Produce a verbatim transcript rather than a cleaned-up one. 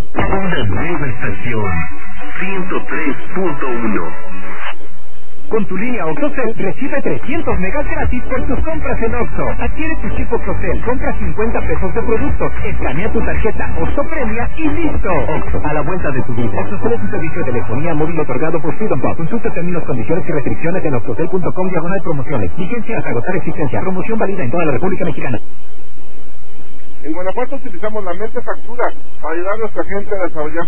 Una nueva estación, ciento tres punto uno. Con tu línea OxoCell recibe trescientos megas gratis por tus compras en Oxxo. Adquiere tu chip OxoCell, compra cincuenta pesos de productos, escanea tu tarjeta Oxxo Premia y listo. Oxxo, a la vuelta de tu vida. OxoCell es un servicio de telefonía móvil otorgado por Freedom Pop. Consulta términos, condiciones y restricciones en oxocell punto com diagonal promociones. Vigencia hasta agotar existencia. Promoción válida en toda la República Mexicana. En Guanajuato utilizamos la mente factura para ayudar a nuestra gente a desarrollar